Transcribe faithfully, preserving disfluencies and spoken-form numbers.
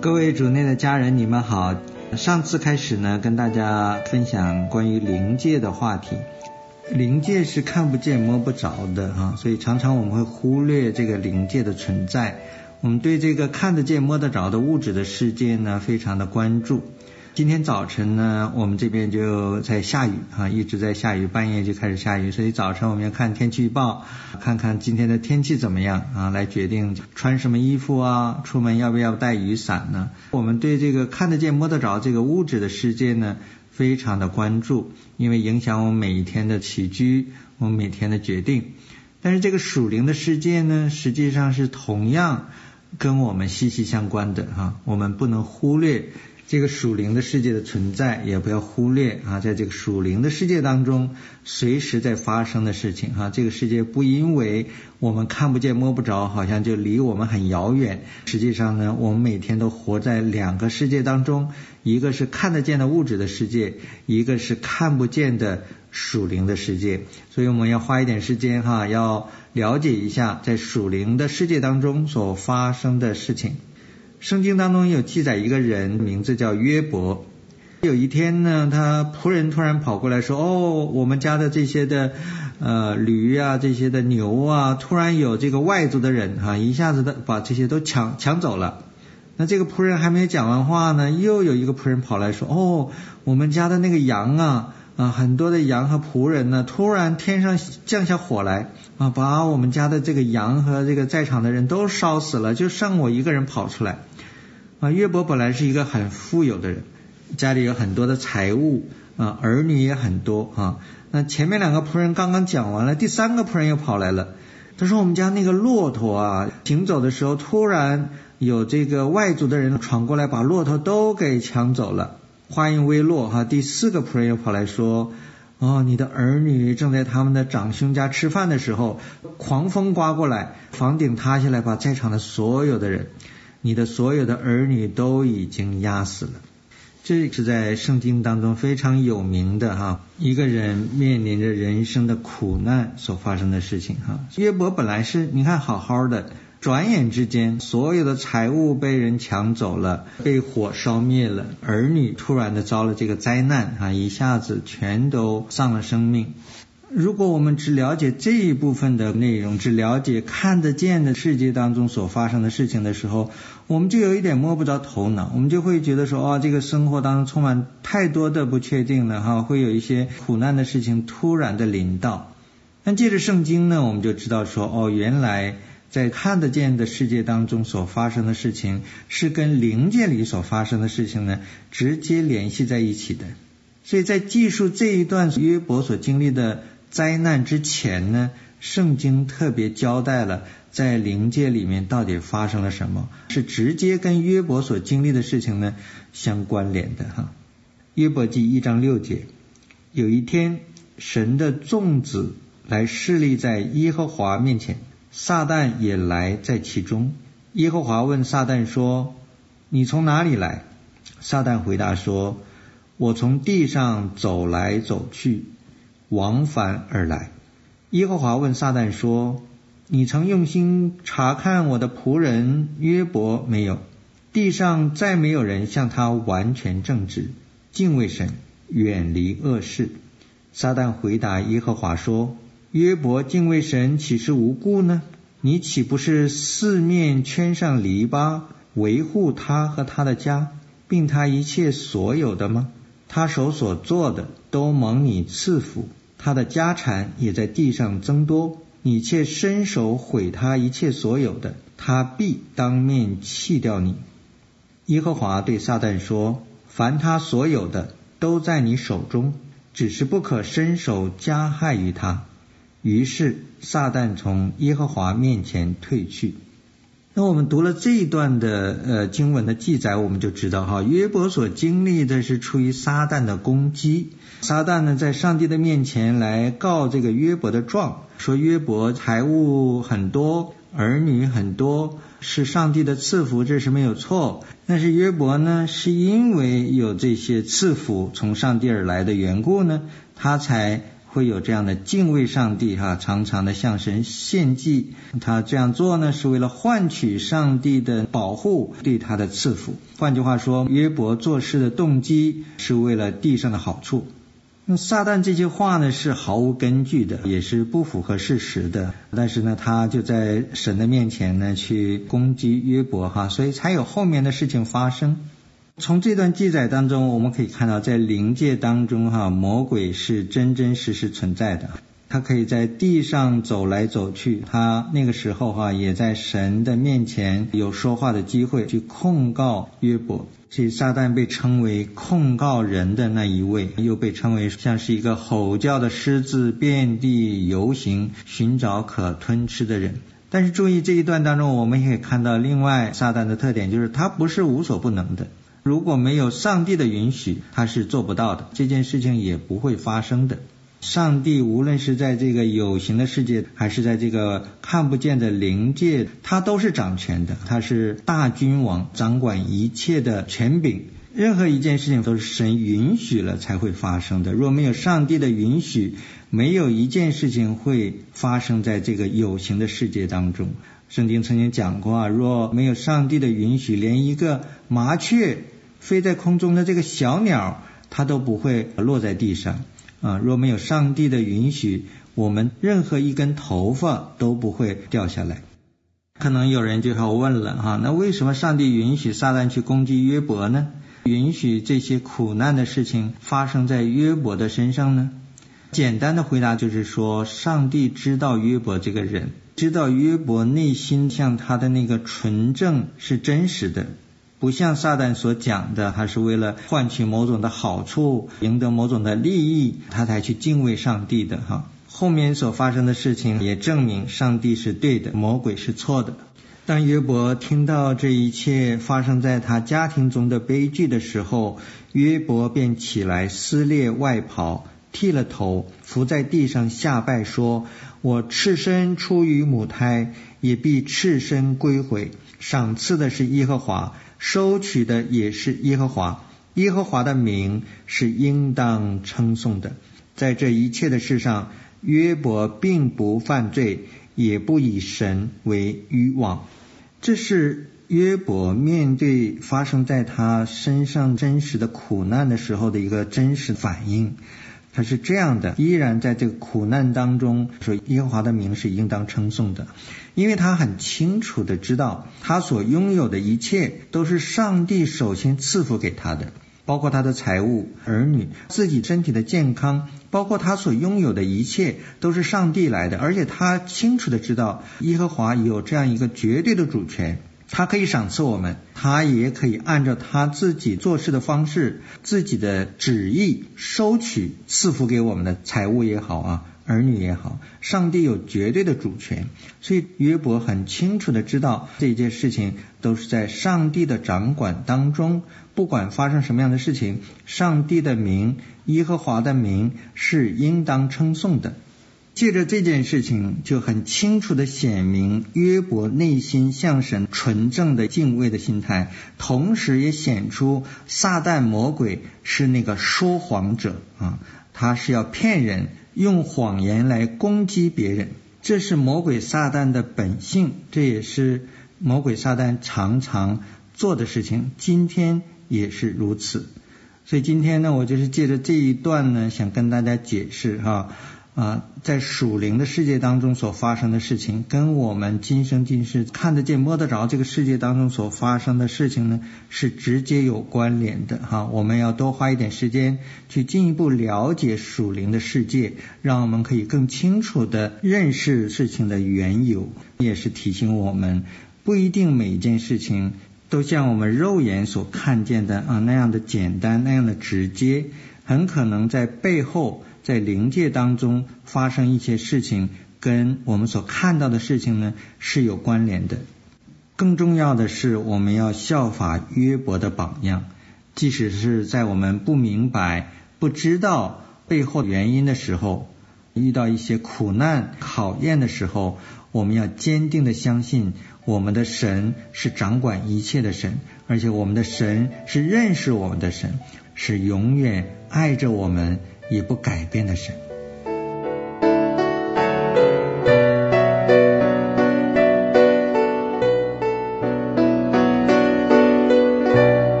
各位主内的家人，你们好。上次开始呢，跟大家分享关于灵界的话题。灵界是看不见摸不着的啊，所以常常我们会忽略这个灵界的存在。我们对这个看得见摸得着的物质的世界呢，非常的关注。今天早晨呢，我们这边就在下雨啊，一直在下雨，半夜就开始下雨，所以早晨我们要看天气预报，看看今天的天气怎么样啊，来决定穿什么衣服啊，出门要不要带雨伞呢？我们对这个看得见摸得着这个物质的世界呢，非常的关注，因为影响我们每一天的起居，我们每天的决定。但是这个属灵的世界呢，实际上是同样跟我们息息相关的哈，我们不能忽略这个属灵的世界的存在，也不要忽略啊，在这个属灵的世界当中随时在发生的事情啊。这个世界不因为我们看不见摸不着，好像就离我们很遥远。实际上呢，我们每天都活在两个世界当中，一个是看得见的物质的世界，一个是看不见的属灵的世界。所以我们要花一点时间哈，要了解一下在属灵的世界当中所发生的事情。圣经当中有记载一个人，名字叫约伯。有一天呢，他仆人突然跑过来说，哦，我们家的这些的呃驴啊，这些的牛啊，突然有这个外族的人哈、啊，一下子的把这些都抢抢走了。那这个仆人还没讲完话呢，又有一个仆人跑来说，哦，我们家的那个羊啊啊，很多的羊和仆人呢，突然天上降下火来啊，把我们家的这个羊和这个在场的人都烧死了，就剩我一个人跑出来。啊，约伯本来是一个很富有的人，家里有很多的财物啊，儿女也很多啊。那前面两个仆人刚刚讲完了，第三个仆人又跑来了。他说我们家那个骆驼啊，行走的时候突然有这个外族的人闯过来，把骆驼都给抢走了。话音未落哈，第四个仆人又跑来说，哦，你的儿女正在他们的长兄家吃饭的时候，狂风刮过来，房顶塌下来，把在场的所有的人，你的所有的儿女都已经压死了。这是在圣经当中非常有名的哈，一个人面临着人生的苦难所发生的事情哈。约伯本来是你看好好的，转眼之间所有的财物被人抢走了，被火烧灭了，儿女突然的遭了这个灾难啊，一下子全都丧了生命。如果我们只了解这一部分的内容，只了解看得见的世界当中所发生的事情的时候，我们就有一点摸不着头脑，我们就会觉得说，哦，这个生活当中充满太多的不确定了哈，会有一些苦难的事情突然的临到。但借着圣经呢，我们就知道说，哦，原来在看得见的世界当中所发生的事情，是跟灵界里所发生的事情呢，直接联系在一起的。所以在记述这一段约伯所经历的灾难之前呢，圣经特别交代了在灵界里面到底发生了什么，是直接跟约伯所经历的事情呢相关联的哈。约伯记一章六节，有一天神的众子来侍立在耶和华面前，撒旦也来在其中。耶和华问撒旦说，你从哪里来？撒旦回答说，我从地上走来走去，往返而来。耶和华问撒旦说，你曾用心查看我的仆人约伯没有？地上再没有人像他完全正直，敬畏神，远离恶事。撒旦回答耶和华说，约伯敬畏神岂是无故呢？你岂不是四面圈上篱笆，维护他和他的家，并他一切所有的吗？他手所做的都蒙你赐福，他的家产也在地上增多，你却伸手毁他一切所有的，他必当面弃掉你。耶和华对撒旦说，凡他所有的都在你手中，只是不可伸手加害于他。于是撒旦从耶和华面前退去。那我们读了这一段的呃经文的记载，我们就知道哈，约伯所经历的是出于撒旦的攻击。撒旦呢，在上帝的面前来告这个约伯的状，说约伯财物很多，儿女很多，是上帝的赐福，这是没有错。但是约伯呢，是因为有这些赐福从上帝而来的缘故呢，他才会有这样的敬畏上帝哈，常常的向神献祭。他这样做呢，是为了换取上帝的保护，对他的赐福。换句话说，约伯做事的动机是为了地上的好处。那撒旦这些话呢，是毫无根据的，也是不符合事实的。但是呢，他就在神的面前呢，去攻击约伯哈，所以才有后面的事情发生。从这段记载当中，我们可以看到，在灵界当中哈，魔鬼是真真实实存在的。他可以在地上走来走去，他那个时候哈，也在神的面前有说话的机会，去控告约伯。所以撒旦被称为控告人的那一位，又被称为像是一个吼叫的狮子，遍地游行，寻找可吞吃的人。但是注意这一段当中，我们也可以看到另外撒旦的特点，就是他不是无所不能的。如果没有上帝的允许，他是做不到的，这件事情也不会发生的。上帝无论是在这个有形的世界，还是在这个看不见的灵界，他都是掌权的，他是大君王，掌管一切的权柄。任何一件事情都是神允许了才会发生的，若没有上帝的允许，没有一件事情会发生在这个有形的世界当中。圣经曾经讲过啊，若没有上帝的允许，连一个麻雀飞在空中的这个小鸟，它都不会落在地上啊。若没有上帝的允许，我们任何一根头发都不会掉下来。可能有人就要问了哈，那为什么上帝允许撒旦去攻击约伯呢？允许这些苦难的事情发生在约伯的身上呢？简单的回答就是说，上帝知道约伯这个人，知道约伯内心像他的那个纯正是真实的，不像撒旦所讲的，他是为了换取某种的好处，赢得某种的利益，他才去敬畏上帝的哈。后面所发生的事情也证明上帝是对的，魔鬼是错的。当约伯听到这一切发生在他家庭中的悲剧的时候，约伯便起来撕裂外袍，剃了头，伏在地上下拜说，我赤身出于母胎，也必赤身归回。赏赐的是耶和华，收取的也是耶和华，耶和华的名是应当称颂的。在这一切的事上，约伯并不犯罪，也不以神为渔网。这是约伯面对发生在他身上真实的苦难的时候的一个真实反应。他是这样的，依然在这个苦难当中说耶和华的名是应当称颂的，因为他很清楚的知道他所拥有的一切都是上帝首先赐福给他的，包括他的财物、儿女、自己身体的健康，包括他所拥有的一切都是上帝来的。而且他清楚的知道耶和华有这样一个绝对的主权，他可以赏赐我们，他也可以按照他自己做事的方式，自己的旨意收取赐福给我们的财物也好啊，儿女也好，上帝有绝对的主权。所以约伯很清楚的知道这件事情都是在上帝的掌管当中，不管发生什么样的事情，上帝的名，耶和华的名是应当称颂的。借着这件事情就很清楚的显明约伯内心向神纯正的敬畏的心态，同时也显出撒旦魔鬼是那个说谎者啊，他是要骗人，用谎言来攻击别人，这是魔鬼撒旦的本性，这也是魔鬼撒旦常常做的事情，今天也是如此。所以今天呢，我就是借着这一段呢，想跟大家解释哈啊，在属灵的世界当中所发生的事情，跟我们今生今世看得见摸得着这个世界当中所发生的事情呢，是直接有关联的哈。我们要多花一点时间去进一步了解属灵的世界，让我们可以更清楚的认识事情的缘由，也是提醒我们，不一定每一件事情都像我们肉眼所看见的啊那样的简单，那样的直接，很可能在背后在灵界当中发生一些事情，跟我们所看到的事情呢是有关联的。更重要的是，我们要效法约伯的榜样，即使是在我们不明白、不知道背后原因的时候，遇到一些苦难、考验的时候，我们要坚定的相信我们的神是掌管一切的神，而且我们的神是认识我们的神，是永远爱着我们也不改变的神。